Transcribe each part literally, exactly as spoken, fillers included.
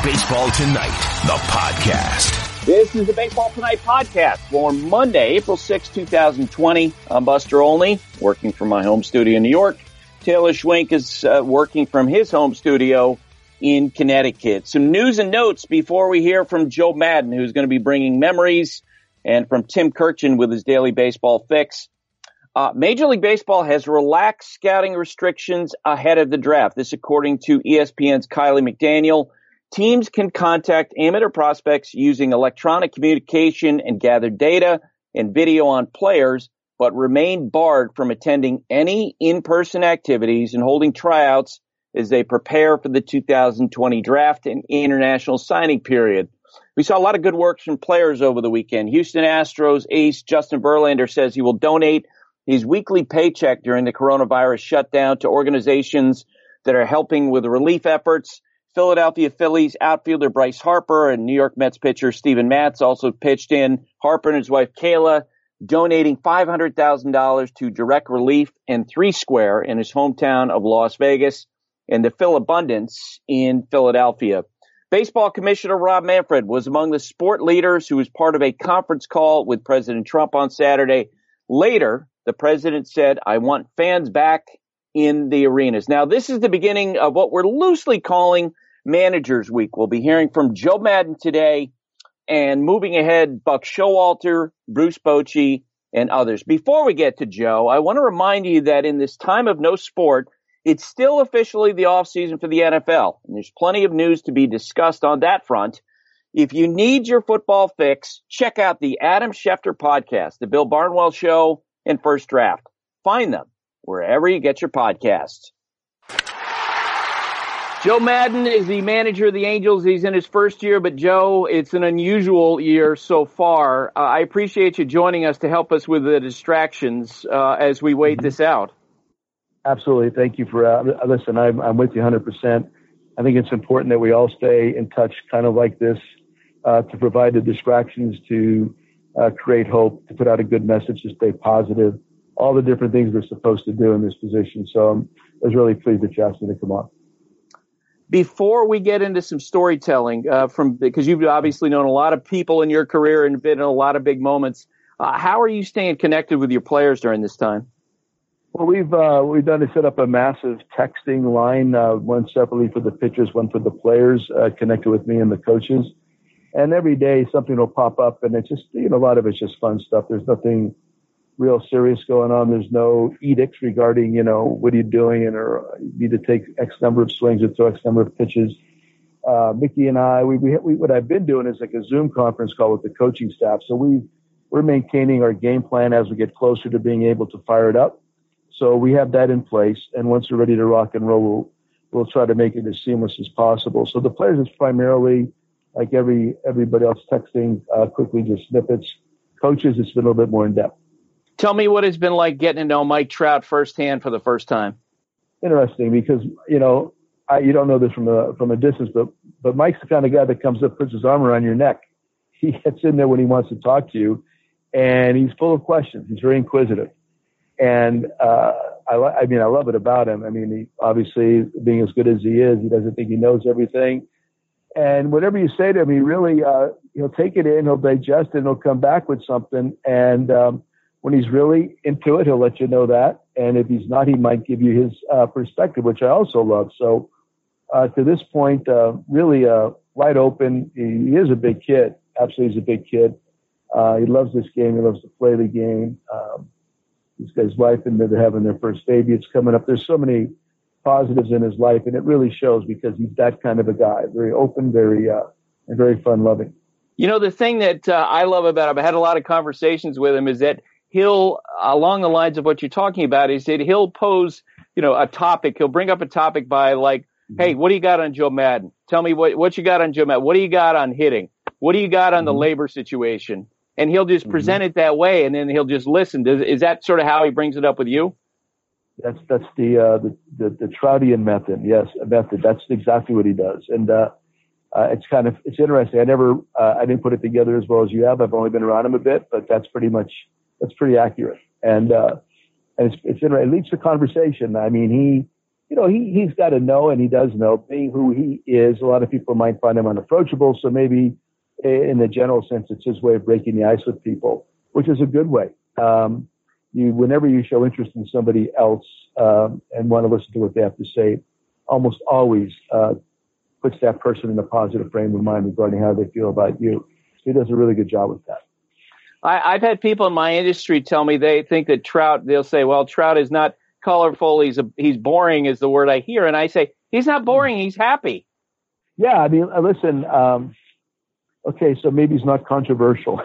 Baseball Tonight, the podcast. This is the Baseball Tonight podcast for Monday, April sixth, twenty twenty. I'm Buster Olney, working from my home studio in New York. Taylor Schwenk is uh, working from his home studio in Connecticut. Some news and notes before we hear from Joe Maddon, who's going to be bringing memories, and from Tim Kurkjian with his daily baseball fix. Uh, Major League Baseball has relaxed scouting restrictions ahead of the draft. This according to E S P N's Kiley McDaniel. Teams can contact amateur prospects using electronic communication and gather data and video on players, but remain barred from attending any in-person activities and holding tryouts as they prepare for the two thousand twenty draft and international signing period. We saw a lot of good work from players over the weekend. Houston Astros ace Justin Verlander says he will donate his weekly paycheck during the coronavirus shutdown to organizations that are helping with relief efforts. Philadelphia Phillies outfielder Bryce Harper and New York Mets pitcher Steven Matz also pitched in. Harper and his wife Kayla donating five hundred thousand dollars to Direct Relief and Three Square in his hometown of Las Vegas, and the Phil Abundance in Philadelphia. Baseball Commissioner Rob Manfred was among the sport leaders who was part of a conference call with President Trump on Saturday. Later, the president said, "I want fans back in the arenas." Now, this is the beginning of what we're loosely calling Managers Week. We'll be hearing from Joe Maddon today, and moving ahead, Buck Showalter, Bruce Bochy, and others. Before we get to Joe, I want to remind you that in this time of no sport, it's still officially the offseason for the N F L, and there's plenty of news to be discussed on that front. If you need your football fix, check out the Adam Schefter podcast, the Bill Barnwell Show, and First Draft. Find them wherever you get your podcasts. Joe Maddon is the manager of the Angels. He's in his first year, but Joe, it's an unusual year so far. Uh, I appreciate you joining us to help us with the distractions uh, as we wait this out. Absolutely. Thank you for, uh, listen, I'm, I'm with you one hundred percent. I think it's important that we all stay in touch kind of like this uh, to provide the distractions, to uh, create hope, to put out a good message, to stay positive, all the different things we're supposed to do in this position. So um, I was really pleased that you asked me to come on. Before we get into some storytelling, uh, from because you've obviously known a lot of people in your career and been in a lot of big moments, uh, how are you staying connected with your players during this time? Well, we've uh, we've done to set up a massive texting line, uh, one separately for the pitchers, one for the players, uh, connected with me and the coaches. And every day something will pop up, and it's just, you know, a lot of it's just fun stuff. There's nothing real serious going on. There's no edicts regarding, you know, what are you doing, and or you need to take X number of swings or throw X number of pitches. Uh, Mickey and I, we, we, we what I've been doing is like a Zoom conference call with the coaching staff. So we we're maintaining our game plan as we get closer to being able to fire it up. So we have that in place, and once we're ready to rock and roll, we'll, we'll try to make it as seamless as possible. So the players is primarily like every everybody else, texting uh, quickly, just snippets. Coaches, it's been a little bit more in depth. Tell me what it's been like getting to know Mike Trout firsthand for the first time. Interesting, because, you know, I, you don't know this from a, from a distance, but, but Mike's the kind of guy that comes up, puts his arm around your neck. He gets in there when he wants to talk to you, and he's full of questions. He's very inquisitive. And, uh, I, I mean, I love it about him. I mean, he obviously, being as good as he is, he doesn't think he knows everything. And whatever you say to him, he really, uh, he'll take it in, he'll digest it, and he'll come back with something. And, um, when he's really into it, he'll let you know that. And if he's not, he might give you his uh, perspective, which I also love. So uh, to this point, uh, really uh, wide open. He, he is a big kid. Absolutely, he's a big kid. Uh, he loves this game. He loves to play the game. Um, he's got his wife, and they're having their first baby. It's coming up. There's so many positives in his life, and it really shows because he's that kind of a guy. Very open, very uh, and very fun-loving. You know, the thing that uh, I love about him, I had a lot of conversations with him, is that he'll, along the lines of what you're talking about, is that he'll pose, you know, a topic. He'll bring up a topic by like, hey, what do you got on Joe Maddon? Tell me what, what you got on Joe Maddon. What do you got on hitting? What do you got on mm-hmm. the labor situation? And he'll just mm-hmm. present it that way, and then he'll just listen. Does, is that sort of how he brings it up with you? That's that's the uh, the, the the Troutian method. Yes, a method. That's exactly what he does. And uh, uh, it's kind of it's interesting. I never uh, I didn't put it together as well as you have. I've only been around him a bit, but that's pretty much that's pretty accurate. And uh, and it's it's it leads to conversation. I mean, he you know, he, he's got to know, and he does know, being who he is. A lot of people might find him unapproachable. So maybe in the general sense, it's his way of breaking the ice with people, which is a good way. Um, you, whenever you show interest in somebody else um, and want to listen to what they have to say, almost always uh, puts that person in a positive frame of mind regarding how they feel about you. So he does a really good job with that. I, I've had people in my industry tell me they think that Trout, they'll say, well, Trout is not colorful. He's a, he's boring is the word I hear. And I say, he's not boring. He's happy. Yeah. I mean, listen, um, okay, so maybe he's not controversial.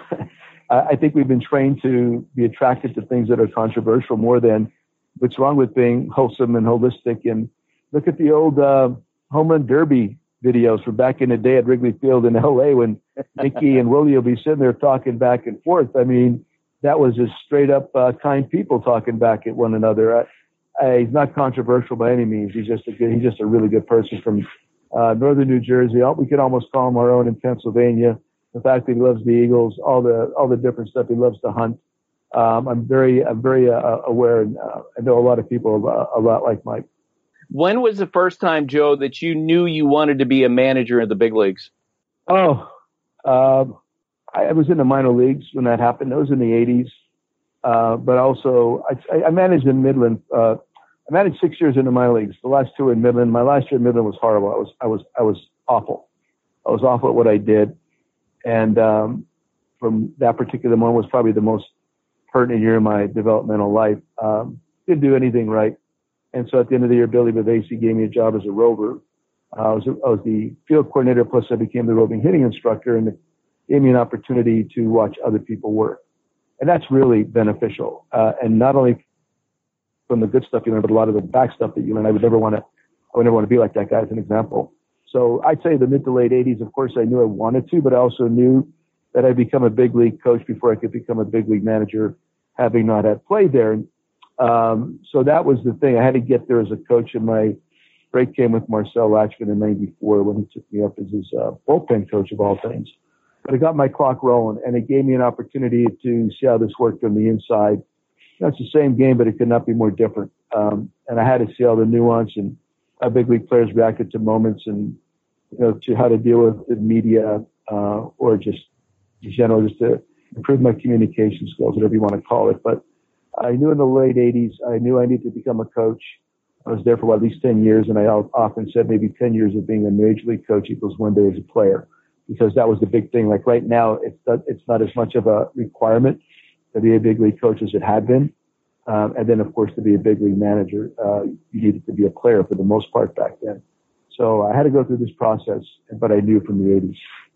I think we've been trained to be attracted to things that are controversial more than what's wrong with being wholesome and holistic. And look at the old uh, home run derby videos from back in the day at Wrigley Field in L A when Mickey and Willie will be sitting there talking back and forth. I mean, that was just straight up uh, kind people talking back at one another. I, I, he's not controversial by any means. He's just a good, he's just a really good person from uh, northern New Jersey. We could almost call him our own in Pennsylvania. The fact that he loves the Eagles, all the all the different stuff. He loves to hunt. Um, I'm very I'm very uh, aware, and uh, I know a lot of people uh, a lot like Mike. When was the first time, Joe, that you knew you wanted to be a manager in the big leagues? Oh, um, I, I was in the minor leagues when that happened. It was in the eighties, uh, but also I, I managed in Midland. Uh, I managed six years in the minor leagues. The last two were in Midland. My last year in Midland was horrible. I was I was I was awful. I was awful at what I did. And um, from that particular moment was probably the most pertinent year in my developmental life. Um, didn't do anything right. And so at the end of the year, Billy Bavasi gave me a job as a rover. Uh, I, was, I was the field coordinator, plus I became the roving hitting instructor, and it gave me an opportunity to watch other people work. And that's really beneficial. Uh, and not only from the good stuff you learn, but a lot of the back stuff that you learn. I would never want to, I would never want to be like that guy as an example. So I'd say the mid to late eighties, of course, I knew I wanted to, but I also knew that I'd become a big league coach before I could become a big league manager, having not had played there. Um, so that was the thing. I had to get there as a coach, and my break came with Marcel Latchman in ninety-four when he took me up as his uh, bullpen coach of all things. But it got my clock rolling, and it gave me an opportunity to see how this worked from the inside. You know, it's the same game, but it could not be more different. Um, and I had to see all the nuance and how big league players reacted to moments, and you know, to how to deal with the media, uh, or just in general, just to improve my communication skills, whatever you want to call it. But I knew in the late eighties, I knew I needed to become a coach. I was there for at least ten years, and I often said maybe ten years of being a major league coach equals one day as a player, because that was the big thing. Like right now, it's not, it's not as much of a requirement to be a big league coach as it had been. Um, and then, of course, to be a big league manager, uh, you needed to be a player for the most part back then. So I had to go through this process, but I knew from the eighties.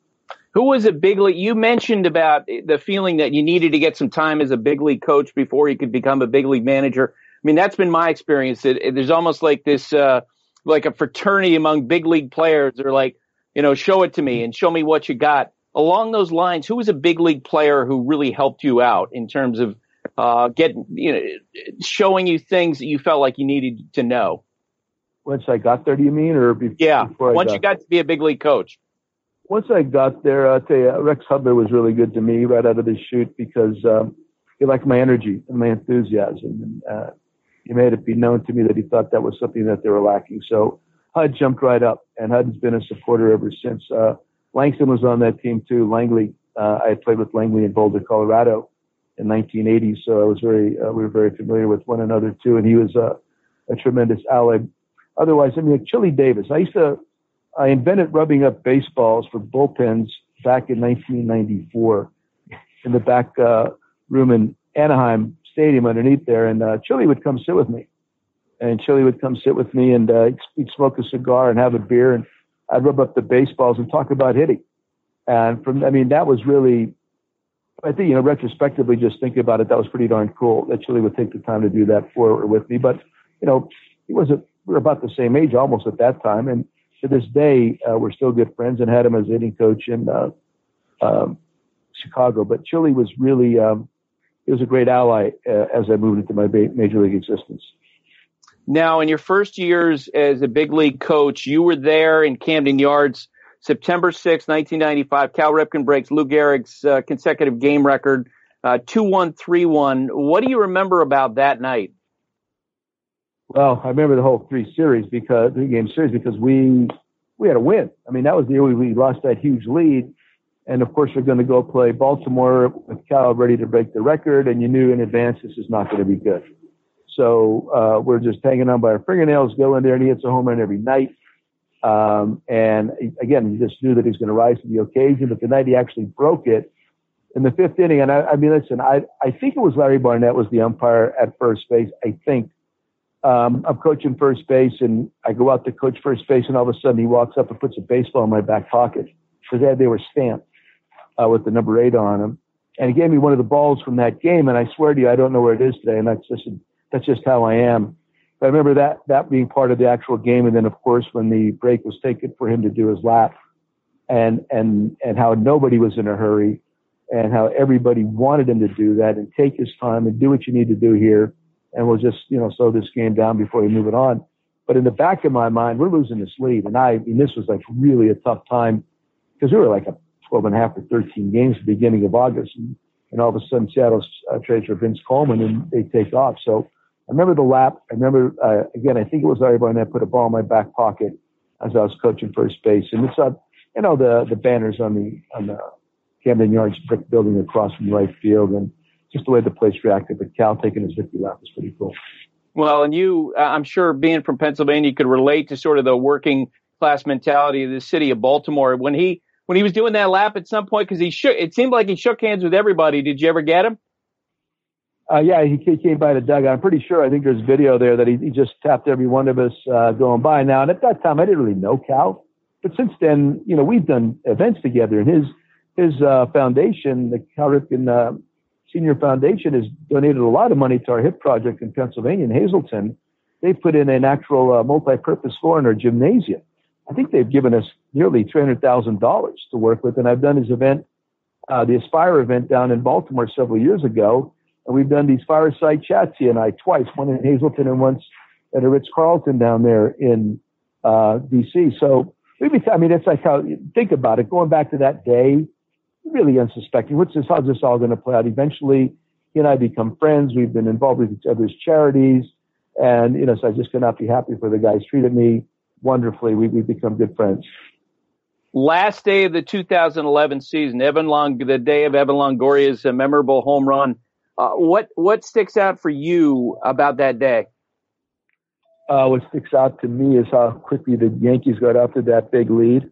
Who was a big league? You mentioned about the feeling that you needed to get some time as a big league coach before you could become a big league manager. I mean, that's been my experience. It, it, there's almost like this, uh, like a fraternity among big league players. They're like, you know, show it to me and show me what you got. Along those lines, who was a big league player who really helped you out in terms of uh, getting, you know, showing you things that you felt like you needed to know? Once I got there, do you mean, or be- yeah, before I once got you got to be a big league coach? Once I got there, I'll tell you, Rex Hubler was really good to me right out of the chute, because um, he liked my energy and my enthusiasm. And uh, he made it be known to me that he thought that was something that they were lacking. So Hud jumped right up, and Hud's been a supporter ever since. Uh, Langston was on that team too. Langley, uh, I had played with Langley in Boulder, Colorado in nineteen eighty, so I was very, uh, we were very familiar with one another too, and he was uh, a tremendous ally. Otherwise, I mean, like Chili Davis, I used to, I invented rubbing up baseballs for bullpens back in nineteen ninety-four in the back uh, room in Anaheim Stadium underneath there, and uh, Chili would come sit with me, and Chili would come sit with me, and uh, he'd smoke a cigar and have a beer, and I'd rub up the baseballs and talk about hitting. And from, I mean, that was really, I think, you know, retrospectively, just thinking about it, that was pretty darn cool that Chili would take the time to do that for with me. But, you know, he was a, we were about the same age almost at that time. And to this day, uh, we're still good friends, and had him as hitting coach in uh, um, Chicago. But Chili was really, um, he was a great ally uh, as I moved into my major league existence. Now, in your first years as a big league coach, you were there in Camden Yards, September sixth, nineteen ninety-five. Cal Ripken breaks Lou Gehrig's uh, consecutive game record, uh, two one, three one. What do you remember about that night? Well, I remember the whole three series because three game series because we we had a win. I mean, that was the year we, we lost that huge lead, and of course we're going to go play Baltimore with Cal ready to break the record, and you knew in advance this is not going to be good. So uh, we're just hanging on by our fingernails, go in there, and he hits a home run every night. Um, and again, you just knew that he's going to rise to the occasion. But the night he actually broke it in the fifth inning, and I, I mean, listen, I I think it was Larry Barnett was the umpire at first base. I think. Um, I'm coaching first base, and I go out to coach first base, and all of a sudden he walks up and puts a baseball in my back pocket because they, they were stamped uh, with the number eight on them. And he gave me one of the balls from that game, and I swear to you, I don't know where it is today, and that's just that's just how I am. But I remember that that being part of the actual game, and then of course when the break was taken for him to do his lap, and and and how nobody was in a hurry, and how everybody wanted him to do that and take his time and do what you need to do here. And we'll just, you know, slow this game down before we move it on. But in the back of my mind, we're losing this lead. And I, I mean, this was like really a tough time because we were like a twelve and a half or thirteen games at the beginning of August. And, and all of a sudden, Seattle uh, trades for Vince Coleman and they take off. So I remember the lap. I remember, uh, again, I think it was Larry Barnett put a ball in my back pocket as I was coaching first base. And it's, uh, you know, the, the banners on the, on the Camden Yards brick building across from right field. And just the way the place reacted, but Cal taking his victory lap was pretty cool. Well, and you, I'm sure being from Pennsylvania, you could relate to sort of the working class mentality of the city of Baltimore. When he when he was doing that lap at some point, because he shook, it seemed like he shook hands with everybody. Did you ever get him? Uh, yeah, he came by the dugout. I'm pretty sure. I think there's video there that he, he just tapped every one of us uh, going by. Now, and at that time, I didn't really know Cal, but since then, you know, we've done events together, and his his uh, foundation, the Cal Ripken uh, Senior Foundation, has donated a lot of money to our HIP project in Pennsylvania, in Hazleton. They've put in an actual uh, multi-purpose floor in our gymnasium. I think they've given us nearly three hundred thousand dollars to work with. And I've done his event, uh, the Aspire event down in Baltimore several years ago. And we've done these fireside chats, he and I, twice, one in Hazleton and once at a Ritz-Carlton down there in uh, D C. So, I mean, it's like how, think about it, going back to that day, really unsuspecting. What's this? How's this all going to play out? Eventually, he and I become friends. We've been involved with each other's charities, and you know, so I just could not be happy for the guys. Treated me wonderfully. We we become good friends. Last day of the two thousand eleven season, Evan Long, the day of Evan Longoria's memorable home run. Uh, what what sticks out for you about that day? Uh, what sticks out to me is how quickly the Yankees got after that big lead.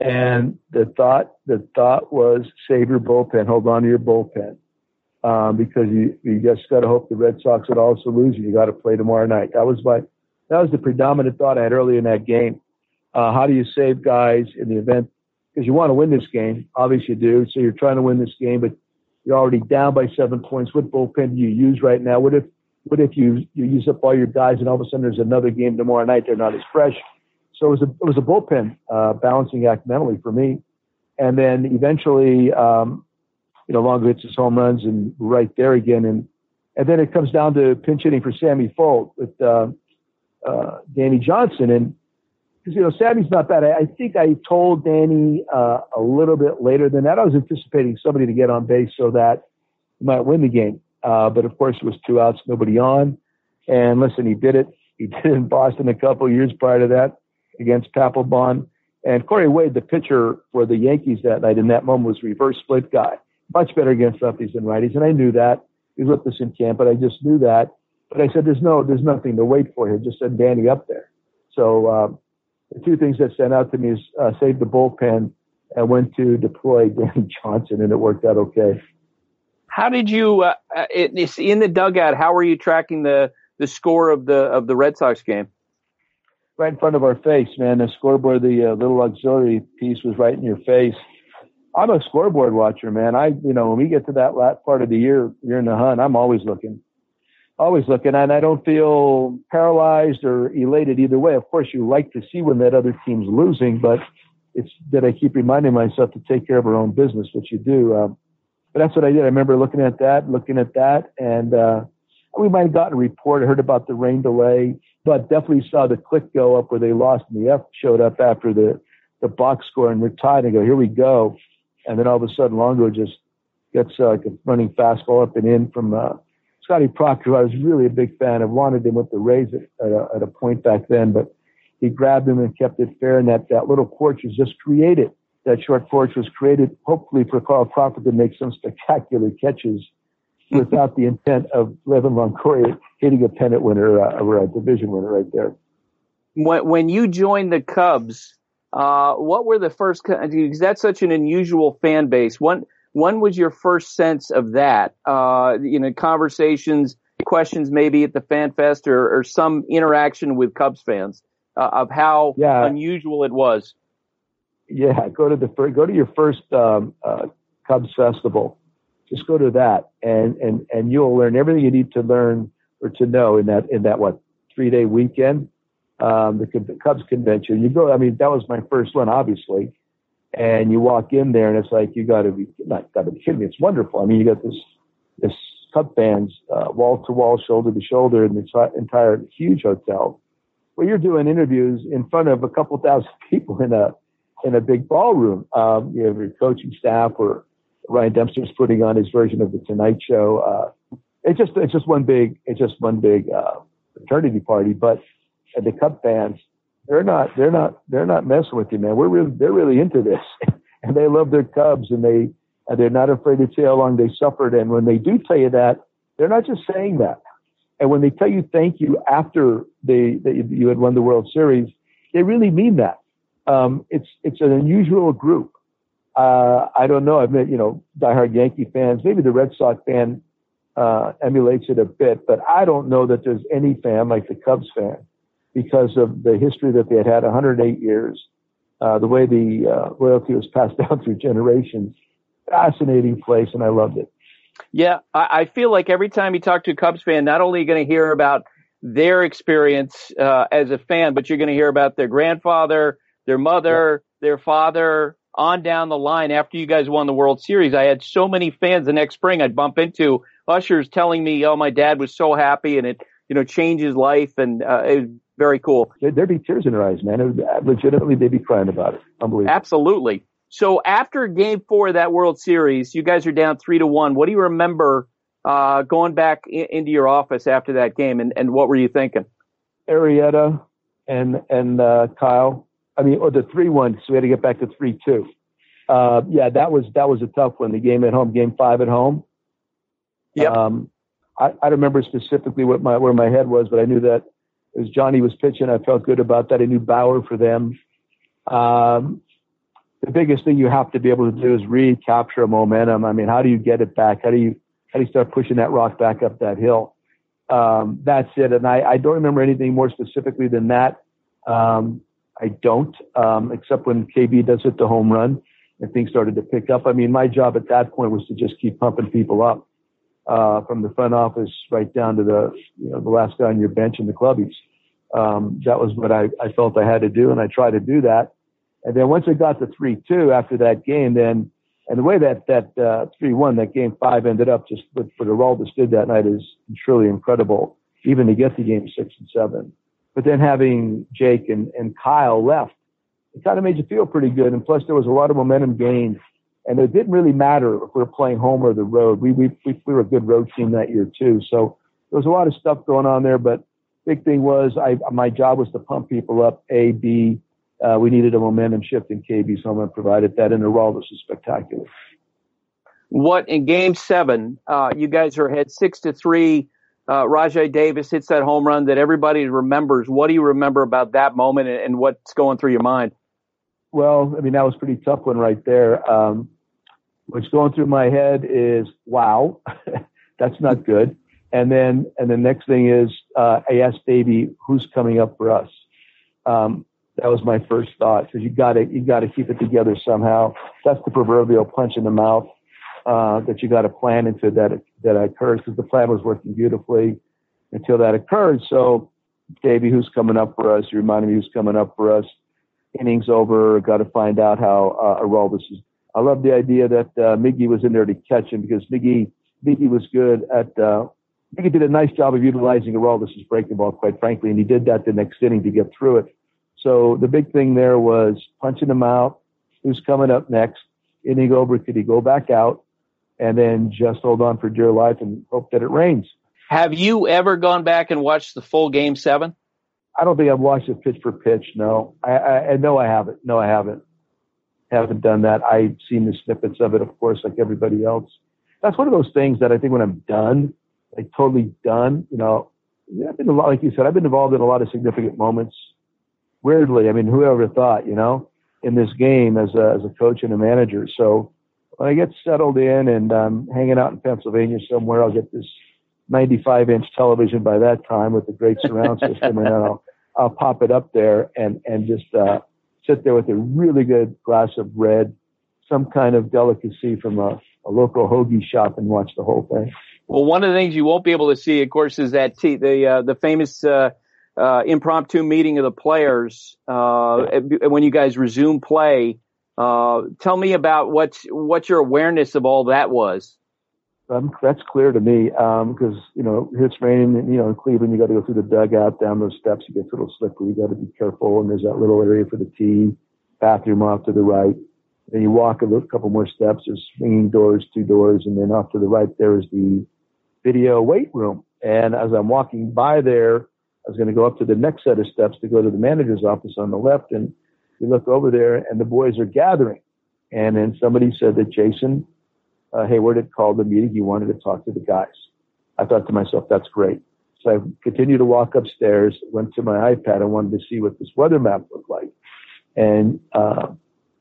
And the thought, the thought was save your bullpen, hold on to your bullpen, um, because you, you just got to hope the Red Sox would also lose and you got to play tomorrow night. That was my, that was the predominant thought I had early in that game. Uh, how do you save guys in the event? Because you want to win this game, obviously you do. So you're trying to win this game, but you're already down by seven points. What bullpen do you use right now? What if, what if you, you use up all your guys and all of a sudden there's another game tomorrow night? They're not as fresh. So it was a, it was a bullpen uh, balancing act mentally for me. And then eventually, um, you know, Longo hits his home runs and right there again. And, and then it comes down to pinch hitting for Sammy Foldt with uh, uh, Danny Johnson. And because, you know, Sammy's not bad. I, I think I told Danny uh, a little bit later than that. I was anticipating somebody to get on base so that he might win the game. Uh, but, of course, it was two outs, nobody on. And, listen, he did it. He did it in Boston a couple of years prior to that against Papelbon. And Corey Wade, the pitcher for the Yankees that night in that moment, was reverse split guy. Much better against lefties than righties. And I knew that. He was with us in camp, but I just knew that. But I said, there's no, there's nothing to wait for here. Just send Danny up there. So um, the two things that stand out to me is uh, save the bullpen and went to deploy Danny Johnson, and it worked out okay. How did you, uh, it, in the dugout, how were you tracking the, the score of the of the Red Sox game? Right in front of our face, man. The scoreboard, the uh, little auxiliary piece was right in your face. I'm a scoreboard watcher, man. I, you know, when we get to that last part of the year, you're in the hunt. I'm always looking, always looking. And I don't feel paralyzed or elated either way. Of course, you like to see when that other team's losing, but it's that I keep reminding myself to take care of our own business, which you do. Um, but that's what I did. I remember looking at that, looking at that, and uh, we might have gotten a report. I heard about the rain delay, but definitely saw the click go up where they lost and the F showed up after the, the box score and we're tied and go, here we go. And then all of a sudden Longo just gets uh, like a running fastball up and in from uh, Scotty Proctor, I was really a big fan. I wanted him with the Rays at, at, a, at a point back then, but he grabbed him and kept it fair. And that, that little porch was just created. That short porch was created, hopefully, for Carl Crawford to make some spectacular catches without the intent of Levin Longoria hitting a pennant winner uh, or a division winner right there. When, when you joined the Cubs, uh, what were the first, because that's such an unusual fan base. When, when was your first sense of that? Uh, you know, conversations, questions maybe at the Fan Fest or, or some interaction with Cubs fans uh, of how yeah. unusual it was. Yeah, go to the go to your first um, uh, Cubs festival. Just go to that, and, and, and you'll learn everything you need to learn or to know in that in that what three day weekend, um, the, the Cubs convention. You go. I mean, that was my first one, obviously. And you walk in there, and it's like you got to be not got to be kidding me. It's wonderful. I mean, you got this this Cub fans uh, wall to wall, shoulder to shoulder, in this entire huge hotel, where you're doing interviews in front of a couple thousand people in a in a big ballroom. Um, you have your coaching staff, or Ryan Dempster's putting on his version of the Tonight Show. Uh, it's just it's just one big it's just one big uh, fraternity party. But uh, the Cub fans, they're not they're not they're not messing with you, man. We're really they're really into this, and they love their Cubs, and they and they're not afraid to tell you how long they suffered. And when they do tell you that, they're not just saying that. And when they tell you thank you after they that you had won the World Series, they really mean that. Um, it's it's an unusual group. Uh, I don't know. I've met, you know, diehard Yankee fans. Maybe the Red Sox fan uh, emulates it a bit, but I don't know that there's any fan like the Cubs fan because of the history that they had had one hundred eight years, uh, the way the uh, loyalty was passed down through generations. Fascinating place, and I loved it. Yeah, I, I feel like every time you talk to a Cubs fan, not only are you going to hear about their experience uh, as a fan, but you're going to hear about their grandfather, their mother, yeah. their father, on down the line. After you guys won the World Series, I had so many fans the next spring I'd bump into, ushers telling me, oh, my dad was so happy and it, you know, changed his life. And uh, it was very cool. There'd be tears in their eyes, man. It was, legitimately, they'd be crying about it. Unbelievable. Absolutely. So after game four of that World Series, you guys are down three to one. What do you remember uh, going back in, into your office after that game, and, and what were you thinking? Arrieta and, and uh, Kyle. I mean, or the three one, so we had to get back to three two. Uh, yeah, that was that was a tough one. The game at home, game five at home. Yeah. Um, I, I don't remember specifically what my where my head was, but I knew that as Johnny was pitching, I felt good about that. I knew Bauer for them. Um, the biggest thing you have to be able to do is read, capture a momentum. I mean, how do you get it back? How do you how do you start pushing that rock back up that hill? Um, that's it. And I, I don't remember anything more specifically than that. Um, I don't, um, except when K B does hit the home run and things started to pick up. I mean, my job at that point was to just keep pumping people up, uh, from the front office right down to the, you know, the last guy on your bench in the clubbies. Um, that was what I, I felt I had to do, and I tried to do that. And then once it got to three two after that game, then, and the way that, that, uh, three one, that game five ended up, just what, what Aroldis did that night is truly incredible, even to get to game six and seven. But then having Jake and, and Kyle left, it kind of made you feel pretty good. And plus, there was a lot of momentum gained. And it didn't really matter if we were playing home or the road. We, we, we, we were a good road team that year, too. So there was a lot of stuff going on there. But big thing was I, my job was to pump people up, A, B. Uh, we needed a momentum shift in K B, so I provided that. And Aroldis was spectacular. What, in game seven, uh, you guys are ahead six to three. Uh, Rajai Davis hits that home run that everybody remembers. What do you remember about that moment, and, and what's going through your mind? Well, I mean, that was a pretty tough one right there. Um, what's going through my head is, wow, that's not good. And then, and the next thing is, uh, I asked Davey, who's coming up for us? Um, that was my first thought, because you gotta, you gotta keep it together somehow. That's the proverbial punch in the mouth. Uh, that you got to plan into that that occurs, because the plan was working beautifully until that occurred. So, Davey, who's coming up for us? You reminded me who's coming up for us. Innings over. Got to find out how uh, Aroldis is. I love the idea that uh, Miggy was in there to catch him, because Miggy Miggy was good at. Uh, Miggy did a nice job of utilizing Aroldis' breaking ball, quite frankly, and he did that the next inning to get through it. So the big thing there was punching him out. Who's coming up next? Inning over. Could he go back out? And then just hold on for dear life and hope that it rains. Have you ever gone back and watched the full Game Seven? I don't think I've watched it pitch for pitch. No, I, I, I no, I haven't. No, I haven't. Haven't done that. I've seen the snippets of it, of course, like everybody else. That's one of those things that I think when I'm done, like totally done, you know, I've been a lot, like you said, I've been involved in a lot of significant moments. Weirdly, I mean, whoever thought, you know, in this game as a, as a coach and a manager. So when I get settled in and um, hanging out in Pennsylvania somewhere, I'll get this ninety-five inch television by that time with a great surround system, and then I'll, I'll pop it up there and, and just uh, sit there with a really good glass of red, some kind of delicacy from a, a local hoagie shop, and watch the whole thing. Well, one of the things you won't be able to see, of course, is that t- the uh, the famous uh, uh, impromptu meeting of the players uh, when you guys resume play. Uh, tell me about what what your awareness of all that was. Um, that's clear to me because, um, you know, it's raining, and, you know, in Cleveland, you got to go through the dugout, down those steps. You get a little slippery. You got to be careful. And there's that little area for the tee, bathroom off to the right. Then you walk a little, couple more steps. There's swinging doors, two doors. And then off to the right, there is the video weight room. And as I'm walking by there, I was going to go up to the next set of steps to go to the manager's office on the left. And you look over there, and the boys are gathering. And then somebody said that Jason Uh, Hayward had called the meeting. He wanted to talk to the guys. I thought to myself, that's great. So I continued to walk upstairs, went to my iPad. I wanted to see what this weather map looked like. And uh,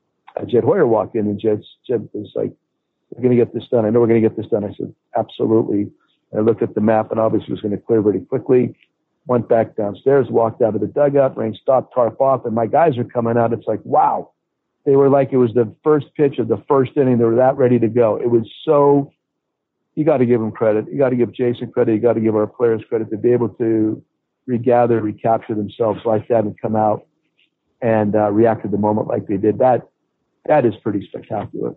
Jed Hoyer walked in, and Jed, Jed was like, we're going to get this done. I know we're going to get this done. I said, absolutely. And I looked at the map, and obviously it was going to clear pretty quickly. Went back downstairs, walked out of the dugout, rain stopped, tarp off, and my guys are coming out. It's like, wow. They were like, it was the first pitch of the first inning. They were that ready to go. It was so, you got to give them credit. You got to give Jason credit. You got to give our players credit to be able to regather, recapture themselves like that and come out and uh, react to the moment like they did. That, that is pretty spectacular.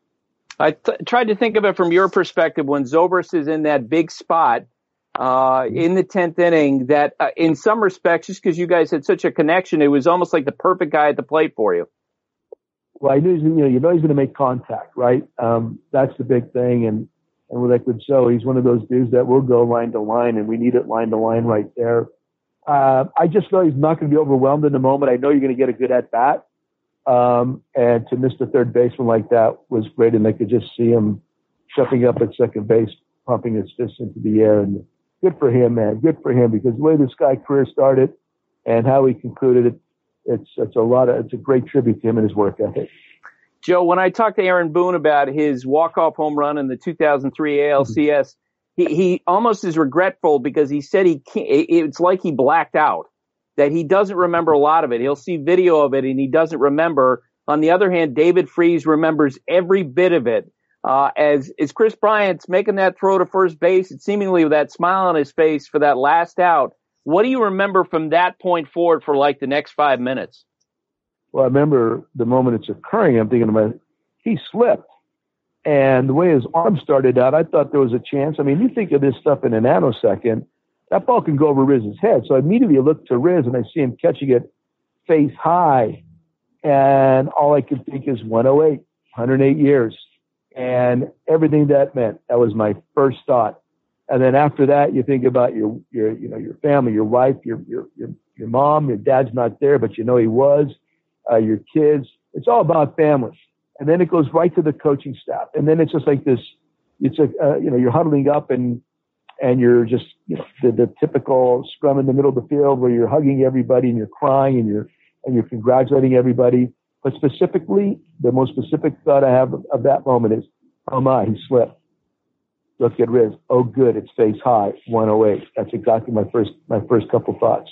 I th- tried to think of it from your perspective when Zobrist is in that big spot uh, in the tenth inning that uh, in some respects, just because you guys had such a connection, it was almost like the perfect guy at the plate for you. Well, I knew, you know, you know he's going to make contact, right? Um, that's the big thing. And, and with like with Zoe, he's one of those dudes that will go line to line, and we need it line to line right there. Uh, I just know he's not going to be overwhelmed in the moment. I know you're going to get a good at bat. Um, and to miss the third baseman like that was great. And I could just see him stepping up at second base, pumping his fists into the air. And good for him, man. Good for him, because the way this guy's career started and how he concluded it, It's it's a lot of it's a great tribute to him and his work ethic. Joe, when I talked to Aaron Boone about his walk-off home run in the two thousand three A L C S, mm-hmm. he, he almost is regretful because he said he can't, it's like he blacked out, that he doesn't remember a lot of it. He'll see video of it and he doesn't remember. On the other hand, David Freese remembers every bit of it. Uh, as as Chris Bryant's making that throw to first base, and seemingly with that smile on his face for that last out. What do you remember from that point forward for like the next five minutes? Well, I remember the moment it's occurring, I'm thinking about, he slipped. And the way his arm started out, I thought there was a chance. I mean, you think of this stuff in a nanosecond, that ball can go over Riz's head. So I immediately looked to Riz and I see him catching it face high. And all I could think is one oh eight, one oh eight years. And everything that meant, that was my first thought. And then after that, you think about your, your, you know, your family, your wife, your, your, your, your mom, your dad's not there, but you know he was, uh, your kids. It's all about family. And then it goes right to the coaching staff. And then it's just like this, it's a, uh, you know, you're huddling up and, and you're just, you know, the, the typical scrum in the middle of the field where you're hugging everybody and you're crying and you're, and you're congratulating everybody. But specifically, the most specific thought I have of, of that moment is, oh my, he slipped. Look at Riz. Oh, good. It's face high. one oh eight. That's exactly my first my first couple thoughts.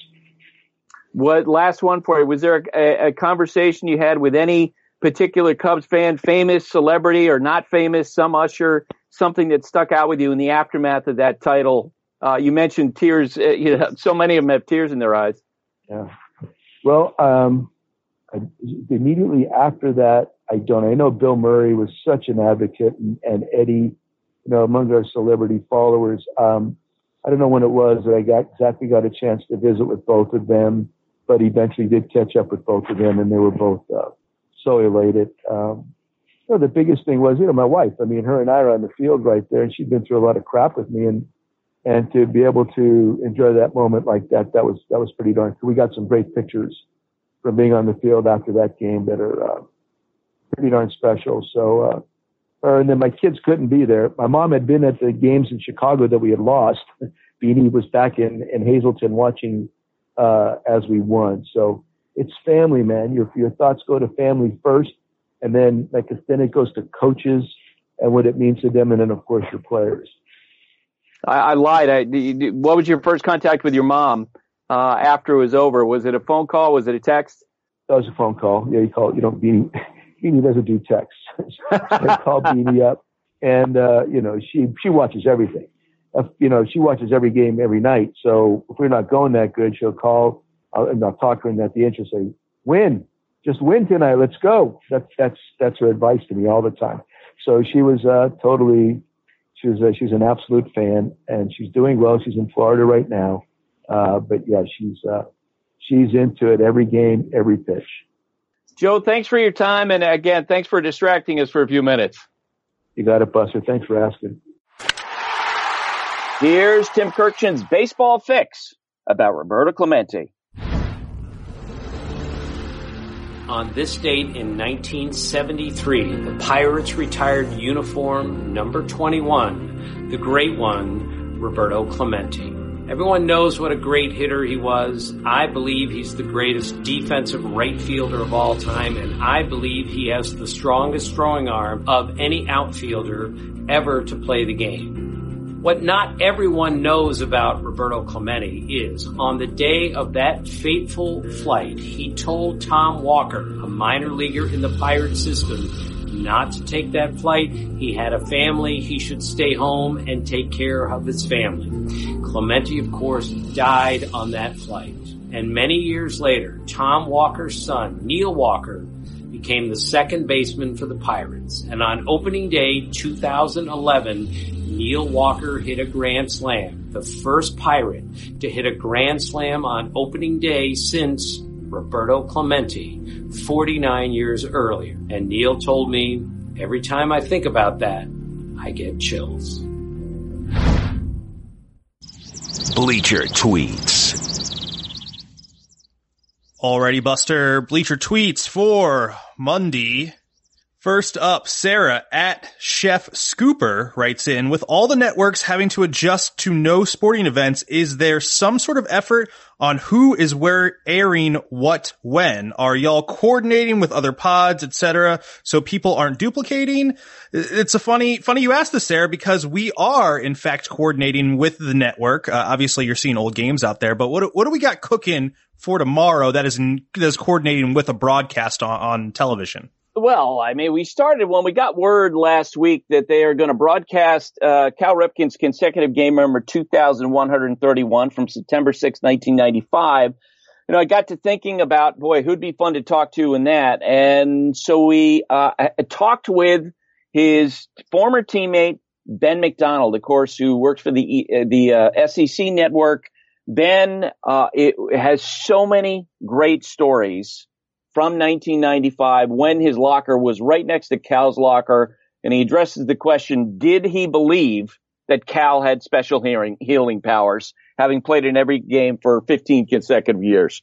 What last one for you? Was there a, a conversation you had with any particular Cubs fan, famous, celebrity, or not famous, some usher, something that stuck out with you in the aftermath of that title? Uh, you mentioned tears. Uh, you know, so many of them have tears in their eyes. Yeah. Well, um, I, immediately after that, I don't. I know Bill Murray was such an advocate, and, and Eddie. You know, among our celebrity followers, um, I don't know when it was that I got exactly got a chance to visit with both of them, but eventually did catch up with both of them, and they were both uh, so elated. Um, you know, the biggest thing was, you know, my wife. I mean, her and I are on the field right there, and she'd been through a lot of crap with me, and and to be able to enjoy that moment like that, that was that was pretty darn cool. We got some great pictures from being on the field after that game that are uh, pretty darn special. So, uh, uh, and then my kids couldn't be there. My mom had been at the games in Chicago that we had lost. Beanie was back in, in Hazleton watching uh, as we won. So it's family, man. Your your thoughts go to family first, and then like then it goes to coaches and what it means to them, and then of course your players. I, I lied. I, what was your first contact with your mom uh, after it was over? Was it a phone call? Was it a text? That was a phone call. Yeah, you call it. You don't Beanie. Beanie doesn't do text. I called Beanie up, and uh, you know she she watches everything. Uh, you know she watches every game every night. So if we're not going that good, she'll call uh, and I'll talk to her at the end. She'll say, "Win, just win tonight. Let's go." That's that's that's her advice to me all the time. So she was uh, totally. She was uh, she's an absolute fan, and she's doing well. She's in Florida right now, uh, but yeah, she's uh, she's into it every game, every pitch. Joe, thanks for your time. And again, thanks for distracting us for a few minutes. You got it, Buster. Thanks for asking. Here's Tim Kurkjian's Baseball Fix about Roberto Clemente. On this date in nineteen seventy-three, the Pirates retired uniform number twenty-one, the great one, Roberto Clemente. Everyone knows what a great hitter he was. I believe he's the greatest defensive right fielder of all time, and I believe he has the strongest throwing arm of any outfielder ever to play the game. What not everyone knows about Roberto Clemente is, on the day of that fateful flight, he told Tom Walker, a minor leaguer in the Pirate system, not to take that flight. He had a family. He should stay home and take care of his family. Clemente, of course, died on that flight. And many years later, Tom Walker's son, Neil Walker, became the second baseman for the Pirates. And on opening day two thousand eleven, Neil Walker hit a grand slam, the first Pirate to hit a grand slam on opening day since Roberto Clemente, forty-nine years earlier. And Neil told me, every time I think about that, I get chills. Bleacher Tweets. Alrighty, Buster. Bleacher Tweets for Monday. First up, Sarah at Chef Scooper writes in, with all the networks having to adjust to no sporting events, is there some sort of effort on who is where airing what when? Are y'all coordinating with other pods, et cetera, so people aren't duplicating? It's a funny, funny you asked this, Sarah, because we are in fact coordinating with the network. Uh, obviously you're seeing old games out there, but what, what do we got cooking for tomorrow that is, in, that is coordinating with a broadcast on, on television? Well, I mean, we started when we got word last week that they are going to broadcast uh, Cal Ripken's consecutive game number two thousand one hundred thirty-one from September sixth, nineteen ninety-five. You know, I got to thinking about, boy, who'd be fun to talk to in that. And so we uh, talked with his former teammate, Ben McDonald, of course, who works for the uh, the uh, S E C network. Ben uh, it has so many great stories from nineteen ninety-five, when his locker was right next to Cal's locker, and he addresses the question, did he believe that Cal had special hearing, healing powers, having played in every game for fifteen consecutive years?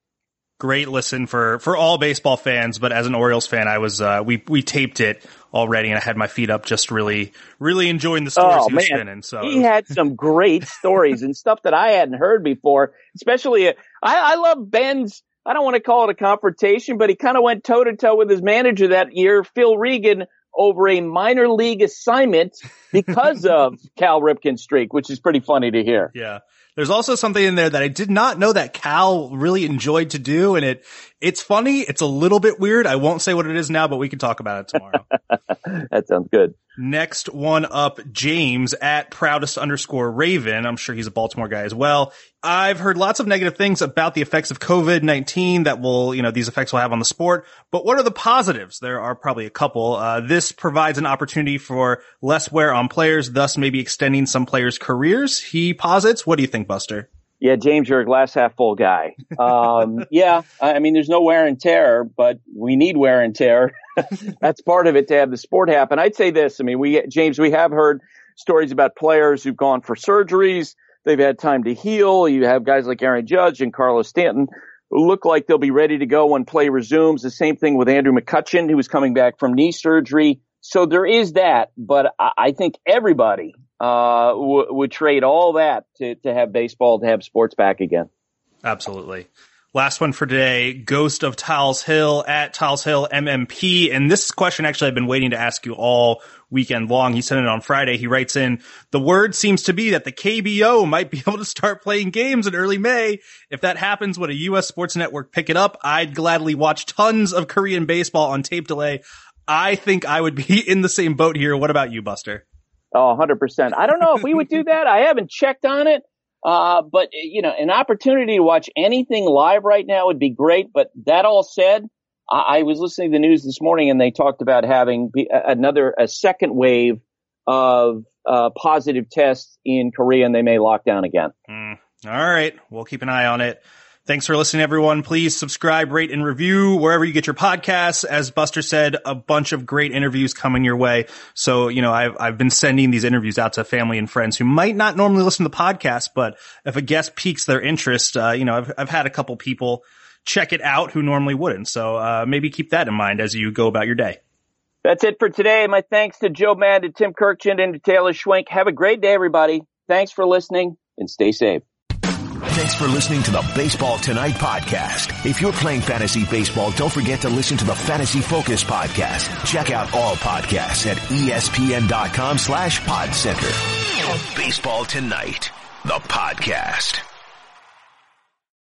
Great listen for, for all baseball fans, but as an Orioles fan, I was, uh, we, we taped it already, and I had my feet up just really, really enjoying the stories oh, he was man. spinning. So he had some great stories and stuff that I hadn't heard before, especially, uh, I, I love Ben's, I don't want to call it a confrontation, but he kind of went toe to toe with his manager that year, Phil Regan, over a minor league assignment because of Cal Ripken's streak, which is pretty funny to hear. Yeah. There's also something in there that I did not know that Cal really enjoyed to do, and it it's funny. It's a little bit weird. I won't say what it is now, but we can talk about it tomorrow. That sounds good. Next one up, James at proudest underscore Raven. I'm sure he's a Baltimore guy as well. I've heard lots of negative things about the effects of COVID nineteen that will, you know, these effects will have on the sport. But what are the positives? There are probably a couple. Uh, this provides an opportunity for less wear on players, thus maybe extending some players' careers. He posits. What do you think, Buster? Yeah, James, you're a glass half full guy. Um, yeah, I mean, there's no wear and tear, but we need wear and tear. That's part of it to have the sport happen. I'd say this. I mean, we, James, we have heard stories about players who've gone for surgeries. They've had time to heal. You have guys like Aaron Judge and Carlos Stanton who look like they'll be ready to go when play resumes. The same thing with Andrew McCutchen, who was coming back from knee surgery. So there is that, but I think everybody uh w- would trade all that to, to have baseball, to have sports back again. Absolutely. Last one for today, Ghost of Tiles Hill at Tiles Hill M M P. And this question actually I've been waiting to ask you all weekend long. He sent it on Friday. He writes in, the word seems to be that the K B O might be able to start playing games in early May. If that happens, would a U S sports network pick it up? I'd gladly watch tons of Korean baseball on tape delay. I think I would be in the same boat here. What about you, Buster? Oh, one hundred percent. I don't know if we would do that. I haven't checked on it. Uh, but, you know, an opportunity to watch anything live right now would be great. But that all said, I, I was listening to the news this morning and they talked about having be, another, a second wave of uh, positive tests in Korea, and they may lock down again. Mm, all right. We'll keep an eye on it. Thanks for listening, everyone. Please subscribe, rate, and review wherever you get your podcasts. As Buster said, a bunch of great interviews coming your way. So, you know, I've, I've been sending these interviews out to family and friends who might not normally listen to the podcast, but if a guest piques their interest, uh, you know, I've, I've had a couple people check it out who normally wouldn't. So, uh, maybe keep that in mind as you go about your day. That's it for today. My thanks to Joe Madden, to Tim Kirkjian, and to Taylor Schwenk. Have a great day, everybody. Thanks for listening and stay safe. Thanks for listening to the Baseball Tonight podcast. If you're playing fantasy baseball, don't forget to listen to the Fantasy Focus podcast. Check out all podcasts at espn.com slash pod center. Baseball Tonight, the podcast.